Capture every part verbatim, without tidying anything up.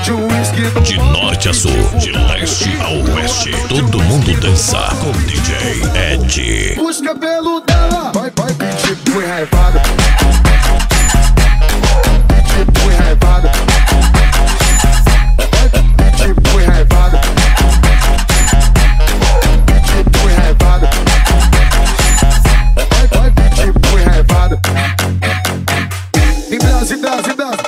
de uísque. De norte a sul, de leste a oeste, todo mundo dança com D J Ed. Puxa o cabelo dela, vai, vai pedir pro enraivado. Pedir pro enraivado. Vai pedir pro enraivado. Pedir pro enraivado. Vai, vai pedir pro enraivado. Em Brasil, Brasil, Brasil.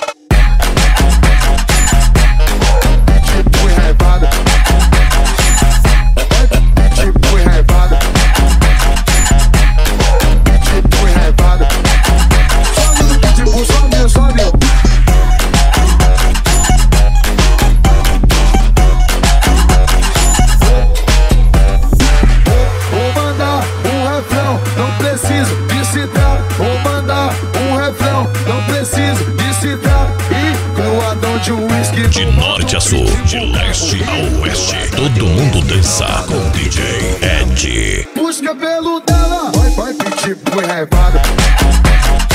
Pedir pro enraivado. Vai pedir pro enraivado. Pedir pro enraivado. Tipo, só meu, só meu. Vou mandar um refrão, não preciso de citar. Vou mandar um refrão, não preciso de citar. E cruadão de uísque. De norte a sul, de leste a oeste, todo mundo dança com D J Ed. Puxa o cabelo dela, vai, vai pedir pro enraivado.